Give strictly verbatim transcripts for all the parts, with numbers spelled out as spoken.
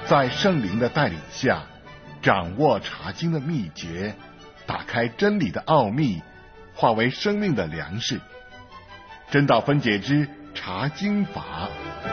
在圣灵的带领下，掌握查经的秘诀，打开真理的奥秘，化为生命的粮食。真道分解之查经法。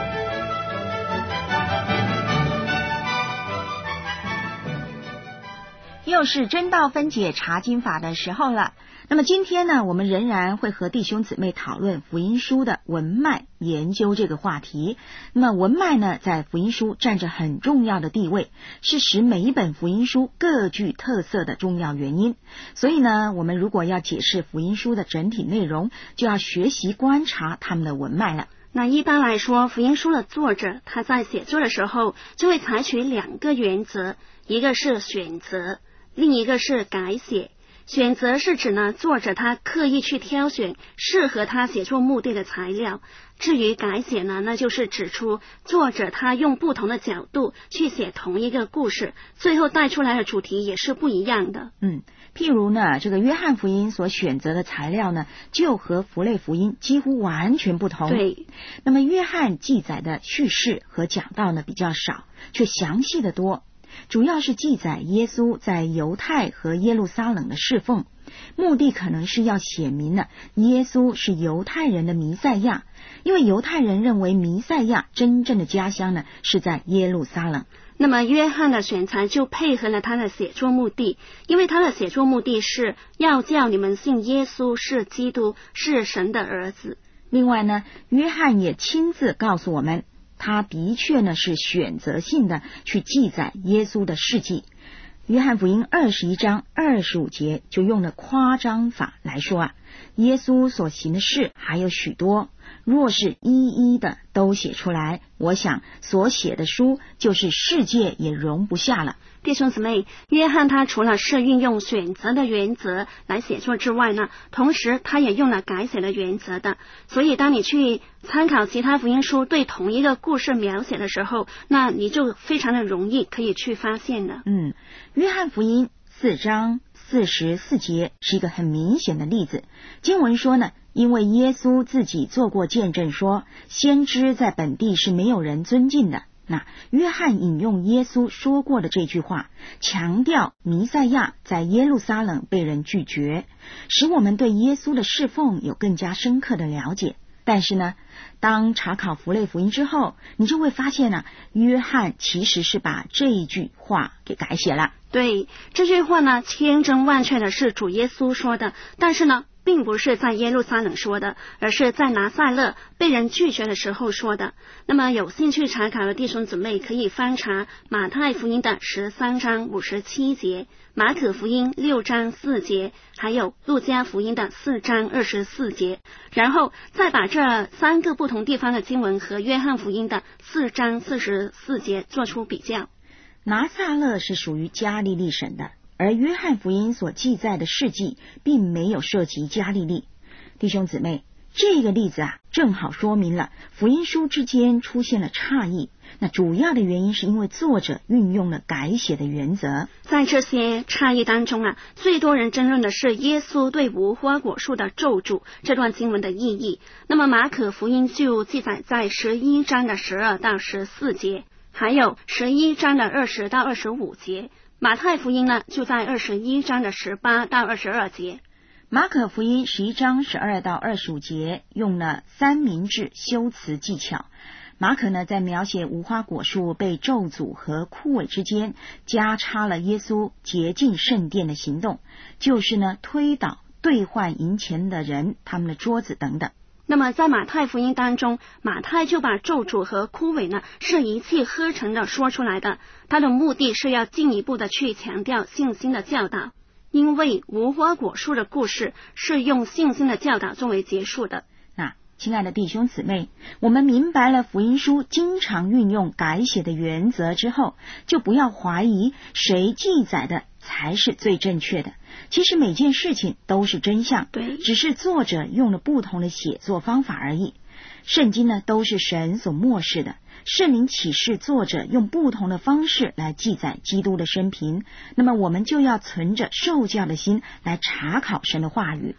又是真道分解查经法的时候了。那么今天呢，我们仍然会和弟兄姊妹讨论福音书的文脉研究这个话题。那么文脉呢，在福音书占着很重要的地位，是使每一本福音书各具特色的重要原因。所以呢，我们如果要解释福音书的整体内容，就要学习观察他们的文脉了。 那一般来说，福音书的作者他在写作的时候就会采取两个原则，一个是选择，另一个是改写。选择是指呢，作者他刻意去挑选适合他写作目的的材料。至于改写呢，那就是指出作者他用不同的角度去写同一个故事，最后带出来的主题也是不一样的。 嗯，譬如呢，这个约翰福音所选择的材料呢，就和符类福音几乎完全不同。 对， 那么约翰记载的叙事和讲道呢比较少，却详细的多。主要是记载耶稣在犹太和耶路撒冷的侍奉，目的可能是要写明了耶稣是犹太人的弥赛亚，因为犹太人认为弥赛亚真正的家乡呢是在耶路撒冷。 那么约翰的选材就配合了他的写作目的，因为他的写作目的是要叫你们信耶稣是基督，是神的儿子。 另外呢，约翰也亲自告诉我们，他的确呢是选择性的去记载耶稣的事迹。约翰福音二十一章二十五节就用了夸张法来说啊，耶稣所行的事还有许多，若是一一的都写出来，我想所写的书就是世界也容不下了。 弟兄姊妹，约翰他除了是运用选择的原则来写作之外呢，同时他也用了改写的原则的。所以当你去参考其他福音书对同一个故事描写的时候，那你就非常的容易可以去发现了。 嗯，约翰福音四章四十四节是一个很明显的例子。经文说呢，因为耶稣自己做过见证说，先知在本地是没有人尊敬的。那约翰引用耶稣说过的这句话，强调弥赛亚在耶路撒冷被人拒绝，使我们对耶稣的侍奉有更加深刻的了解。但是呢，当查考符类福音之后，你就会发现呢、啊，约翰其实是把这一句话给改写了。 对，这句话呢，千真万确的是主耶稣说的，但是呢，并不是在耶路撒冷说的，而是在拿撒勒被人拒绝的时候说的。那么有兴趣查考的弟兄姊妹可以翻查马太福音的十三章五十七节，马可福音六章四节，还有路加福音的四章二十四节，然后再把这三个不同地方的经文和约翰福音的四章四十四节做出比较。 拿撒勒是属于加利利省的，而约翰福音所记载的事迹并没有涉及加利利。弟兄姊妹，这个例子啊，正好说明了福音书之间出现了差异。那主要的原因是因为作者运用了改写的原则。 在这些差异当中啊，最多人争论的是耶稣对无花果树的咒诅这段经文的意义。那么马可福音就记载在十一章的十二到十四节，还有十一章的二十到二十五节。马太福音呢，就在二十一章的十八到二十二节。 马可福音十一章十二到二十五节用了三明治修辞技巧。马可呢，在描写无花果树被咒诅和枯萎之间，加插了耶稣洁净圣殿的行动，就是呢推倒兑换银钱的人他们的桌子等等。 那么在马太福音当中，马太就把咒诅和枯萎呢是一气呵成的说出来的，他的目的是要进一步的去强调信心的教导，因为无花果树的故事是用信心的教导作为结束的。 那亲爱的弟兄姊妹，我们明白了福音书经常运用改写的原则之后，就不要怀疑谁记载的才是最正确的。其实每件事情都是真相， 对， 只是作者用了不同的写作方法而已。圣经呢，都是神所默示的，圣灵启示作者用不同的方式来记载基督的生平，那么我们就要存着受教的心来查考神的话语。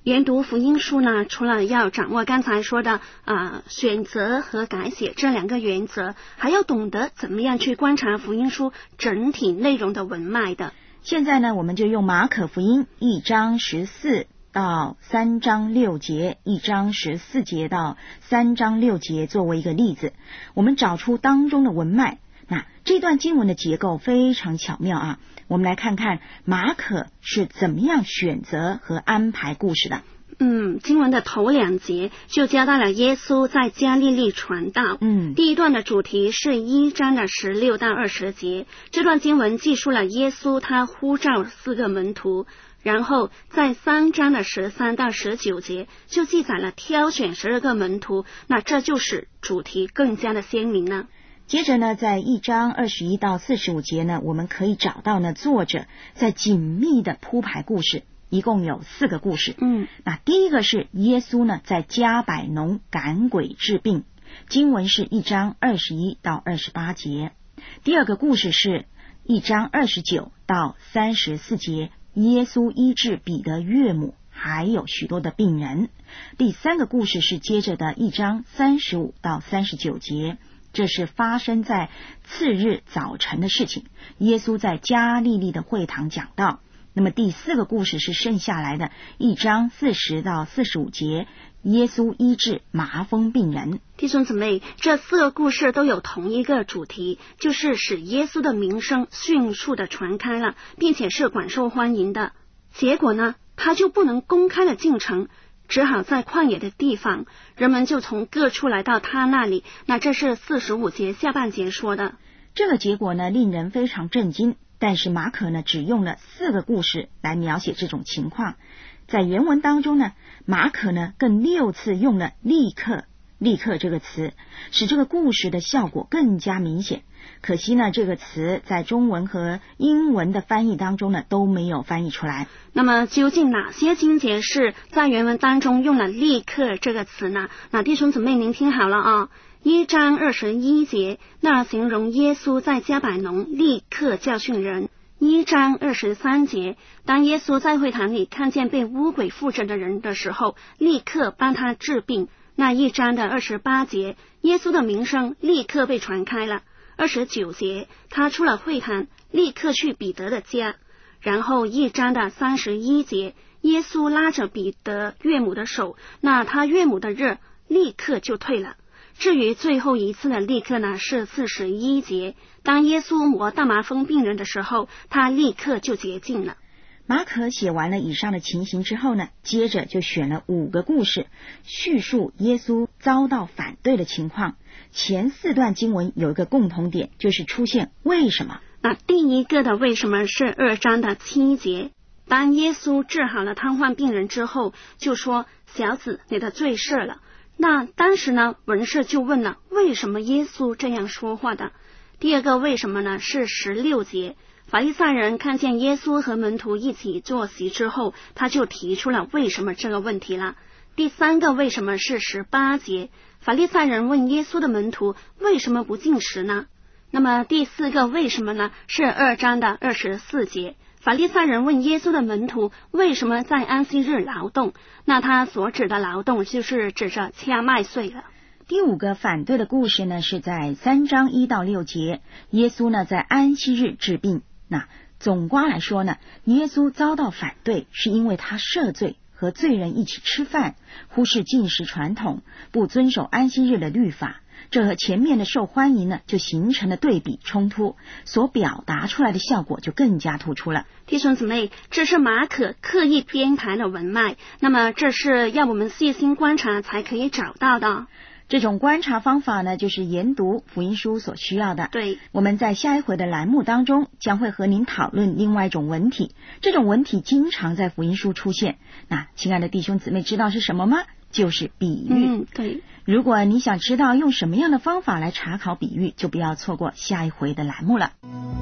研读福音书呢，除了要掌握刚才说的啊、呃、选择和改写这两个原则，还要懂得怎么样去观察福音书整体内容的文脉的。 现在呢，我们就用马可福音一章十四到三章六节，一章十四节到三章六节作为一个例子，我们找出当中的文脉。那这段经文的结构非常巧妙啊，我们来看看马可是怎么样选择和安排故事的。 嗯，经文的头两节就交代了耶稣在加利利传道。 嗯， 第一段的主题是一章的十六到二十节，这段经文记述了耶稣他呼召四个门徒，然后在三章的十三到十九节就记载了挑选十二个门徒，那这就使主题更加的鲜明了。 接着呢，在一章二十一到四十五节呢，我们可以找到呢作者在紧密的铺排故事，一共有四个故事。 嗯， 那第一个是耶稣呢在加百农赶鬼治病，经文是一章二十一到二十八节。第二个故事是一章二十九到三十四节，耶稣医治彼得岳母还有许多的病人。第三个故事是接着的一章三十五到三十九节，这是发生在次日早晨的事情，耶稣在加利利的会堂讲道。那么第四个故事是剩下来的一章四十到四十五节，耶稣医治麻风病人。 弟兄姊妹，这四个故事都有同一个主题，就是使耶稣的名声迅速的传开了，并且是广受欢迎的。结果呢，他就不能公开的进城，只好在旷野的地方，人们就从各处来到他那里。那这是四十五节下半节说的。 这个结果呢，令人非常震惊。但是马可呢，只用了四个故事来描写这种情况。在原文当中呢，马可呢更六次用了立刻立刻这个词，使这个故事的效果更加明显。可惜呢，这个词在中文和英文的翻译当中呢都没有翻译出来。 那么究竟哪些经节是在原文当中用了立刻这个词呢？那弟兄姊妹您听好了啊，一章二十一节，那形容耶稣在加百农立刻教训人。一章二十三节，当耶稣在会堂里看见被污鬼附着的人的时候，立刻帮他治病。那一章的二十八节，耶稣的名声立刻被传开了。二十九节，他出了会堂，立刻去彼得的家。然后一章的三十一节，耶稣拉着彼得岳母的手，那他岳母的热立刻就退了。至于最后一次的立刻呢，是四十一节，当耶稣磨大麻风病人的时候，他立刻就洁净了。 马可写完了以上的情形之后呢，接着就选了五个故事，叙述耶稣遭到反对的情况。前四段经文有一个共同点，就是出现为什么。 那第一个的为什么是二章的七节，当耶稣治好了瘫痪病人之后，就说小子，你的罪赦了。那当时呢，文士就问了，为什么耶稣这样说话的？第二个为什么呢，是十六节，法利赛人看见耶稣和门徒一起坐席之后，他就提出了为什么这个问题了。第三个为什么是十八节，法利赛人问耶稣的门徒为什么不禁食呢？那么第四个为什么呢，是二章的二十四节，法利赛人问耶稣的门徒为什么在安息日劳动，那他所指的劳动就是指着掐麦穗了。 第五个反对的故事呢，是在三章一到六节，耶稣呢在安息日治病。那总括来说呢，耶稣遭到反对是因为他赦罪，和罪人一起吃饭，忽视禁食传统，不遵守安息日的律法。这和前面的受欢迎呢，就形成了对比冲突，所表达出来的效果就更加突出了。 弟兄姊妹，这是马可刻意编排的文脉，那么这是要我们细心观察才可以找到的。 这种观察方法呢，就是研读福音书所需要的。 对， 我们在下一回的栏目当中将会和您讨论另外一种文体，这种文体经常在福音书出现。那亲爱的弟兄姊妹，知道是什么吗？就是比喻。 嗯，对。 如果你想知道用什么样的方法来查考比喻，就不要错过下一回的栏目了。